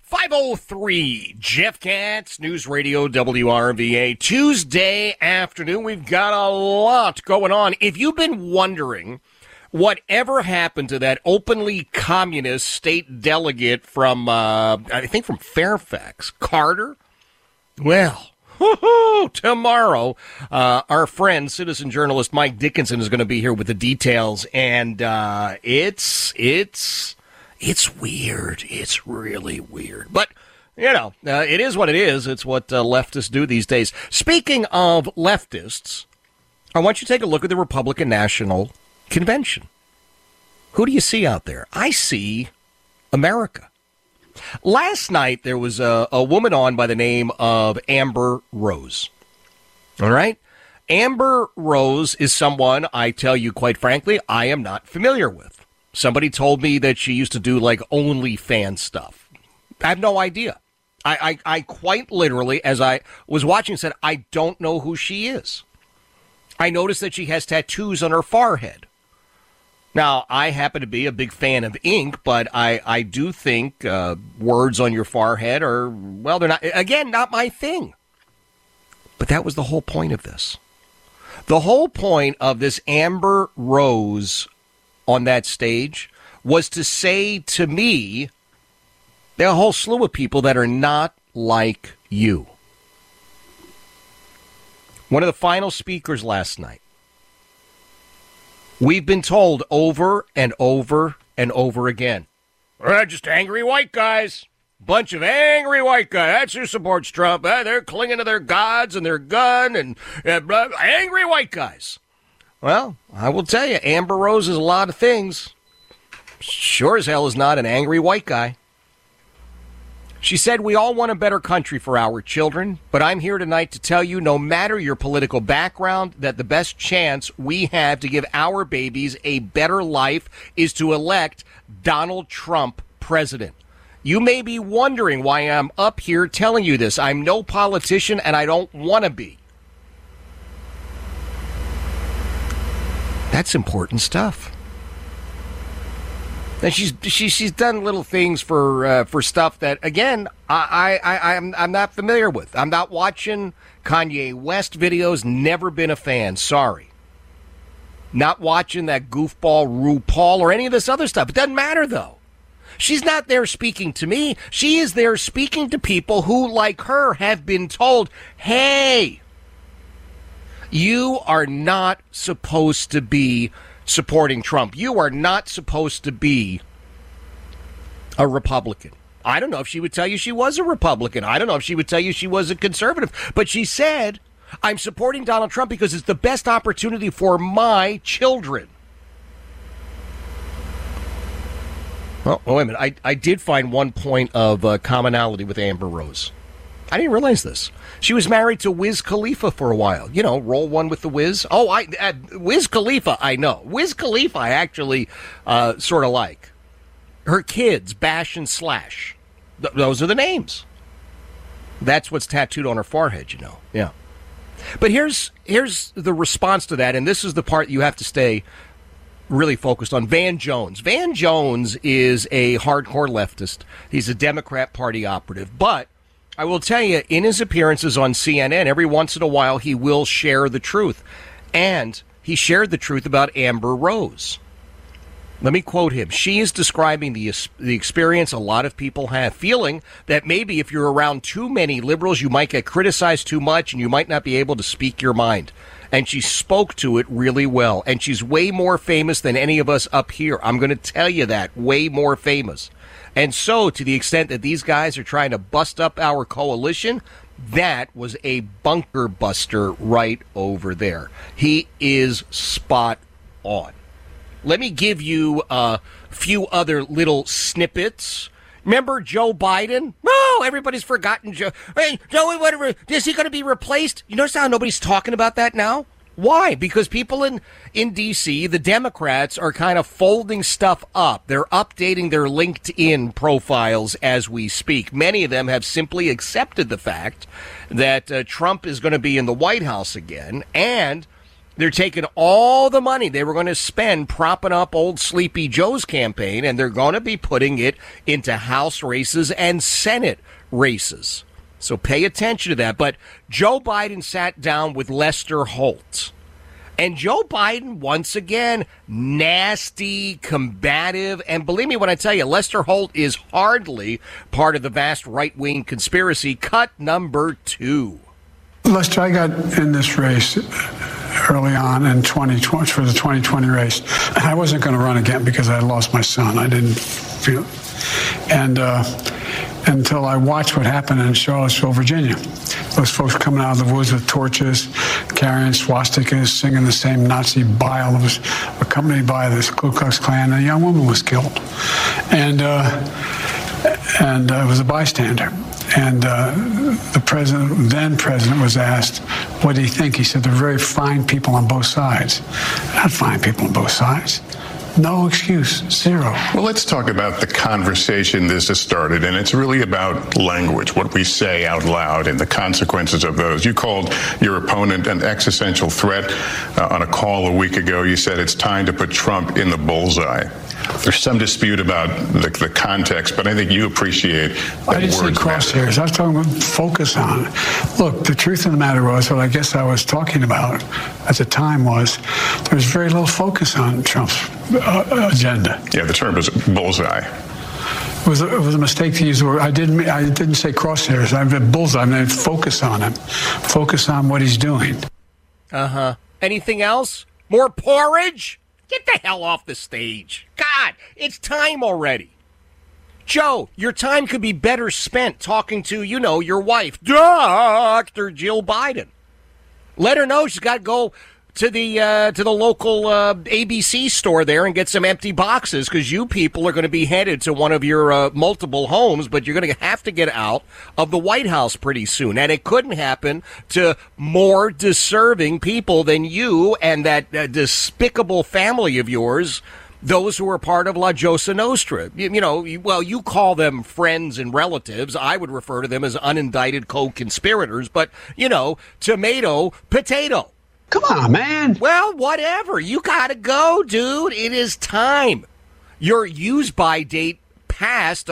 5:03, Jeff Katz, News Radio WRVA. Tuesday afternoon, we've got a lot going on. If you've been wondering whatever happened to that openly communist state delegate from, I think from Fairfax, Carter, well, tomorrow, our friend, citizen journalist Mike Dickinson is going to be here with the details, and it's weird. It's really weird. But, you know, it is what it is. It's what leftists do these days. Speaking of leftists, I want you to take a look at the Republican National Convention. Who do you see out there? I see America. Last night, there was a woman on by the name of Amber Rose. All right? Amber Rose is someone, I tell you quite frankly, I am not familiar with. Somebody told me that she used to do, like, OnlyFans stuff. I have no idea. I quite literally, as I was watching, said, I don't know who she is. I noticed that she has tattoos on her forehead. Now, I happen to be a big fan of ink, but I do think words on your forehead are, well, they're not, again, not my thing. But that was the whole point of this. The whole point of this Amber Rose on that stage was to say to me, there are a whole slew of people that are not like you. One of the final speakers last night. We've been told over and over and over again, just angry white guys. Bunch of angry white guys. That's who supports Trump. They're clinging to their gods and their gun and angry white guys. Well, I will tell you, Amber Rose is a lot of things. Sure as hell is not an angry white guy. She said, we all want a better country for our children, but I'm here tonight to tell you, no matter your political background, that the best chance we have to give our babies a better life is to elect Donald Trump president. You may be wondering why I'm up here telling you this. I'm no politician, and I don't want to be. That's important stuff. And she's done little things for stuff that, again, I'm not familiar with. I'm not watching Kanye West videos. Never been a fan. Sorry. Not watching that goofball RuPaul or any of this other stuff. It doesn't matter, though. She's not there speaking to me. She is there speaking to people who, like her, have been told, hey, you are not supposed to be supporting Trump. You are not supposed to be a Republican. I don't know if she would tell you she was a Republican. I don't know if she would tell you she was a conservative. But she said, I'm supporting Donald Trump because it's the best opportunity for my children. Well, wait a minute. I did find one point of commonality with Amber Rose. I didn't realize this. She was married to Wiz Khalifa for a while. You know, roll one with the Wiz. Oh, Wiz Khalifa, I know. Wiz Khalifa, I actually sort of like. Her kids, Bash and Slash. Those are the names. That's what's tattooed on her forehead, you know. Yeah. But here's the response to that, and this is the part you have to stay really focused on. Van Jones. Van Jones is a hardcore leftist. He's a Democrat Party operative, but I will tell you, in his appearances on CNN, every once in a while he will share the truth. And he shared the truth about Amber Rose. Let me quote him. She is describing the experience a lot of people have, feeling that maybe if you're around too many liberals, you might get criticized too much and you might not be able to speak your mind. And she spoke to it really well. And she's way more famous than any of us up here. I'm going to tell you that. Way more famous. And so, to the extent that these guys are trying to bust up our coalition, that was a bunker buster right over there. He is spot on. Let me give you a few other little snippets. Remember Joe Biden? Oh, everybody's forgotten Joe. Hey, Joe, whatever. Is he going to be replaced? You notice how nobody's talking about that now? Why? Because people in D.C., the Democrats, are kind of folding stuff up. They're updating their LinkedIn profiles as we speak. Many of them have simply accepted the fact that Trump is going to be in the White House again, and They're taking all the money they were going to spend propping up old Sleepy Joe's campaign, and they're going to be putting it into House races and Senate races. So pay attention to that. But Joe Biden sat down with Lester Holt. And Joe Biden, once again, nasty, combative. And believe me when I tell you, Lester Holt is hardly part of the vast right-wing conspiracy. Cut number 2. Lester, I got in this race early on in 2020 for the 2020 race. I wasn't going to run again because I lost my son. I didn't feel it. And until I watched what happened in Charlottesville, Virginia. Those folks coming out of the woods with torches, carrying swastikas, singing the same Nazi bile that was accompanied by this Ku Klux Klan, and a young woman was killed. And I was a bystander. And the then president was asked, what do you think? He said, they're very fine people on both sides. Not fine people on both sides. No excuse, zero. Well, let's talk about the conversation this has started, and it's really about language, what we say out loud and the consequences of those. You called your opponent an existential threat on a call a week ago. You said it's time to put Trump in the bullseye. There's some dispute about the context, but I think you appreciate that. I didn't say crosshairs. I was talking about focus on it. Look, the truth of the matter was, what I guess I was talking about at the time was, there was very little focus on Trump's agenda. Yeah, the term is bullseye. It was a mistake to use the word. I didn't say crosshairs. I meant bullseye. I meant focus on him. Focus on what he's doing. Anything else? More porridge? Get the hell off the stage. God, it's time already. Joe, your time could be better spent talking to, your wife, Dr. Jill Biden. Let her know she's got to go to the local ABC store there and get some empty boxes, because you people are going to be headed to one of your multiple homes, but you're going to have to get out of the White House pretty soon. And it couldn't happen to more deserving people than you and that despicable family of yours, those who are part of La Cosa Nostra. You call them friends and relatives. I would refer to them as unindicted co-conspirators, but, tomato, potato. Come on, man. Well, whatever. You gotta go, dude. It is time. Your use-by date passed,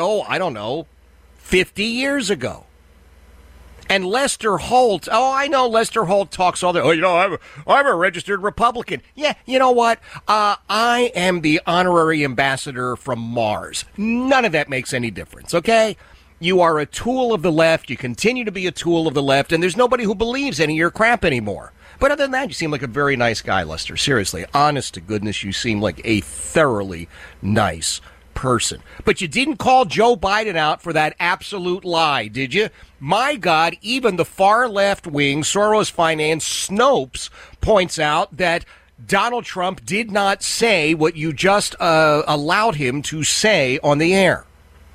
50 years ago. And Lester Holt, I know Lester Holt talks all the, I'm a registered Republican. Yeah, you know what? I am the honorary ambassador from Mars. None of that makes any difference, okay? You are a tool of the left. You continue to be a tool of the left, and there's nobody who believes any of your crap anymore. But other than that, you seem like a very nice guy, Lester. Seriously, honest to goodness, you seem like a thoroughly nice person. But you didn't call Joe Biden out for that absolute lie, did you? My God, even the far left wing, Soros Finance, Snopes, points out that Donald Trump did not say what you just allowed him to say on the air.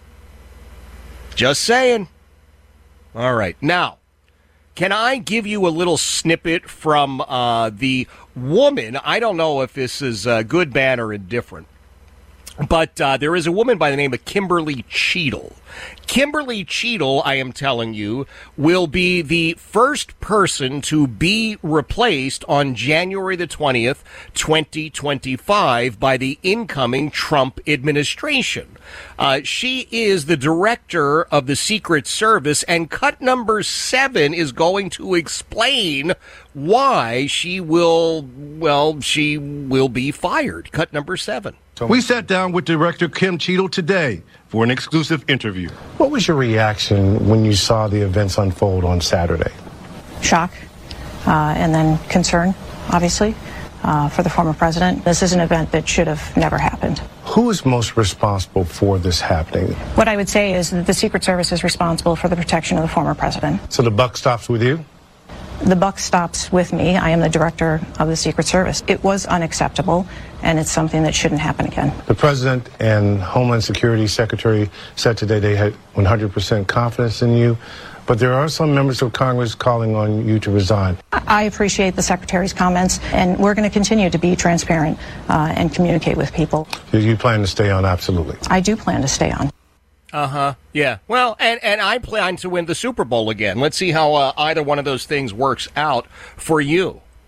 Just saying. All right. Now, can I give you a little snippet from the woman? I don't know if this is good, bad, or indifferent, but there is a woman by the name of Kimberly Cheadle. Kimberly Cheadle, I am telling you, will be the first person to be replaced on January the 20th, 2025 by the incoming Trump administration. She is the director of the Secret Service, and cut number 7 is going to explain why she will be fired. Cut number 7. We sat down with Director Kim Cheadle today for an exclusive interview. What was your reaction when you saw the events unfold on Saturday? Shock, and then concern, obviously, for the former president. This is an event that should have never happened. Who is most responsible for this happening? What I would say is that the Secret Service is responsible for the protection of the former president. So the buck stops with you? The buck stops with me. I am the director of the Secret Service. It was unacceptable, and it's something that shouldn't happen again. The President and Homeland Security Secretary said today they had 100% confidence in you, but there are some members of Congress calling on you to resign. I appreciate the Secretary's comments, and we're going to continue to be transparent and communicate with people. You plan to stay on? Absolutely. I do plan to stay on. Yeah. Well, and I plan to win the Super Bowl again. Let's see how either one of those things works out for you.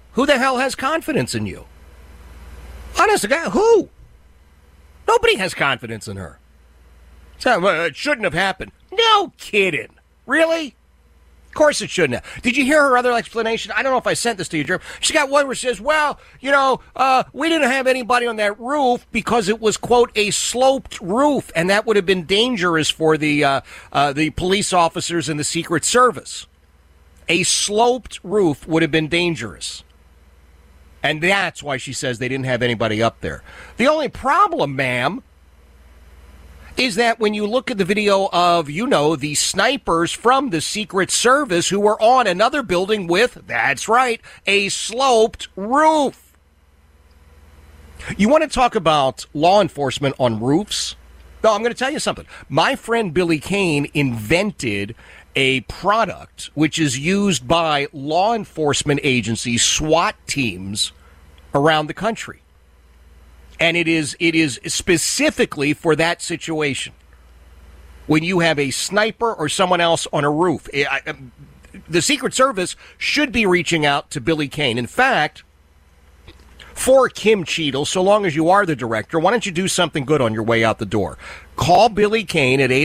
Who the hell has confidence in you? Honest to God, who? Nobody has confidence in her. So, it shouldn't have happened. No kidding. Really? Of course it shouldn't have. Did you hear her other explanation? I don't know if I sent this to you, Drew. She got one where she says, well, we didn't have anybody on that roof because it was, quote, a sloped roof, and that would have been dangerous for the police officers and the Secret Service. A sloped roof would have been dangerous. And that's why she says they didn't have anybody up there. The only problem, ma'am, is that when you look at the video of, the snipers from the Secret Service who were on another building with, that's right, a sloped roof. You want to talk about law enforcement on roofs? No, I'm going to tell you something. My friend Billy Kane invented a product which is used by law enforcement agencies, SWAT teams around the country. And it is specifically for that situation. When you have a sniper or someone else on a roof, the Secret Service should be reaching out to Billy Kane. In fact, for Kim Cheadle, so long as you are the director, why don't you do something good on your way out the door? Call Billy Kane at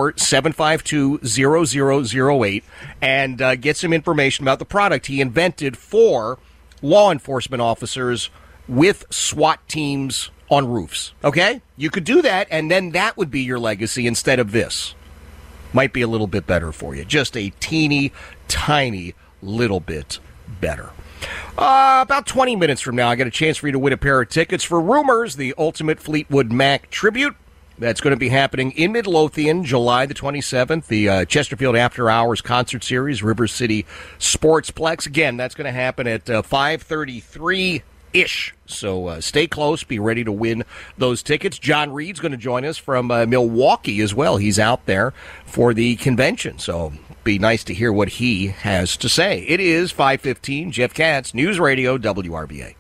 804-752-0008 and get some information about the product he invented for law enforcement officers with SWAT teams on roofs. Okay? You could do that, and then that would be your legacy instead of this. Might be a little bit better for you. Just a teeny, tiny little bit better. About 20 minutes from now, I got a chance for you to win a pair of tickets for Rumors, the Ultimate Fleetwood Mac tribute. That's going to be happening in Midlothian, July the 27th. The Chesterfield After Hours Concert Series, River City Sportsplex. Again, that's going to happen at 5:33-ish. So stay close. Be ready to win those tickets. John Reed's going to join us from Milwaukee as well. He's out there for the convention. So be nice to hear what he has to say. It is 5:15. Jeff Katz, News Radio, WRVA.